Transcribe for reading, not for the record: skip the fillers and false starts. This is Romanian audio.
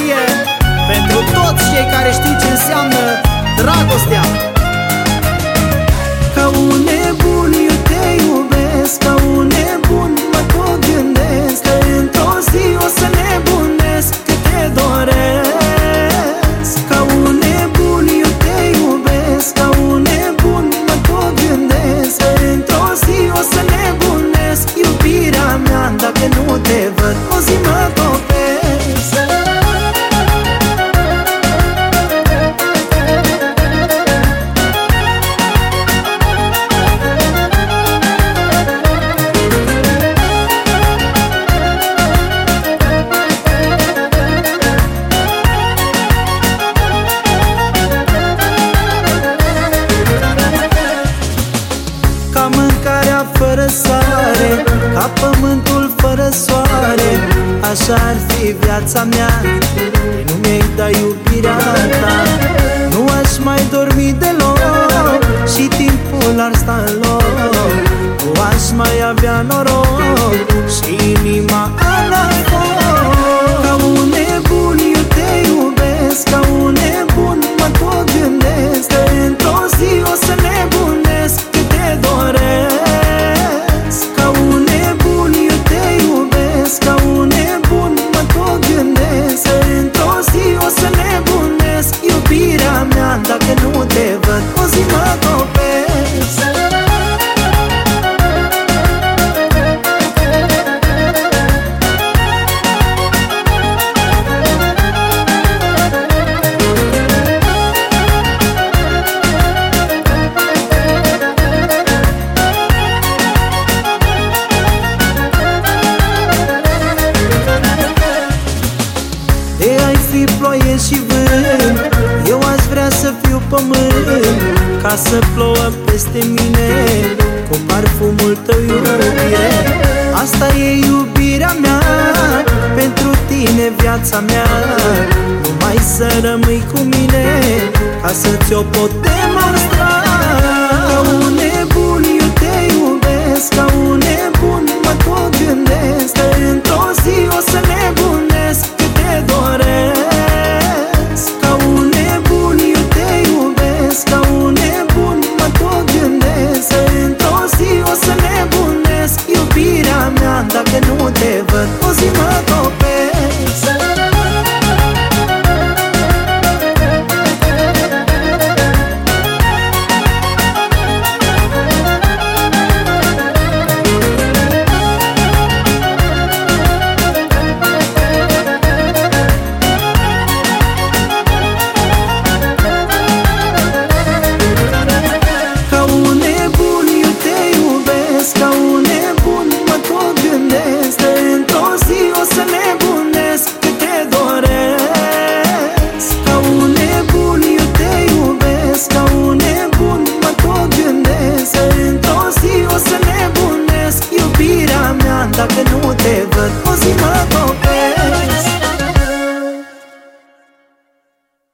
melodie pentru toți cei care știu ce înseamnă dragostea. Ca un nebun eu te iubesc, ca un nebun mă tot gândesc că într-o zi o să nebunesc că te doresc. Ca un nebun eu te iubesc, ca un nebun mă tot gândesc că într-o zi o să nebunesc. Iubirea mea, dacă nu te văd, o zi mă topesc. Ca mâncarea fără sare, ca pământul fără soare, așa ar fi viața mea, nu mi-ai da iubirea ta. Nu aș mai dormi deloc și timpul ar sta în loc. Nu aș mai avea noroc și inima ar la foc. Ca un nebun eu te iubesc, ca un nebun mă tot gândesc că într-o zi o să nebunesc că te doresc. Ca un nebun eu te iubesc, ca un nebun mă tot gândesc că într-o zi o să nebunesc. Iubirea mea, dacă nu te văd, o zi mă topesc. De ai fi ploaie și vânt, eu aș vrea să fiu pământ, ca să plouă peste mine cu parfumul tău, iubire. Asta e iubirea mea, pentru tine viața mea. Numai să rămâi cu mine, ca să ți-o pot demonstra. Ca un nebun eu te iubesc, ca un nebun mă tot gândesc că